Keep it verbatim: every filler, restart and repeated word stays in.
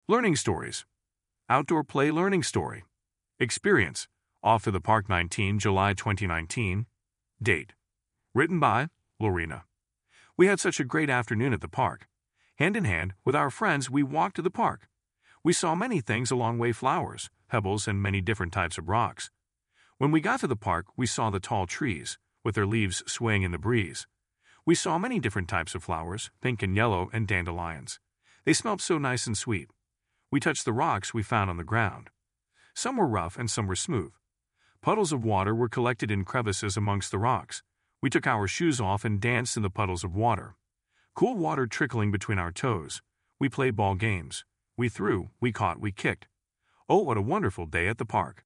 Learning stories. Outdoor play learning story. Experience. Off to the Park, nineteenth of July twenty nineteen. Date. Written by Lorena. We had such a great afternoon at the park. Hand in hand with our friends, we walked to the park. We saw many things along way: flowers, pebbles, and many different types of rocks. When we got to the park, we saw the tall trees, with their leaves swaying in the breeze. We saw many different types of flowers, pink and yellow, and dandelions. They smelled so nice and sweet. We touched the rocks we found on the ground. Some were rough and some were smooth. Puddles of water were collected in crevices amongst the rocks. We took our shoes off and danced in the puddles of water. Cool water trickling between our toes. We played ball games. We threw, we caught, we kicked. Oh, what a wonderful day at the park.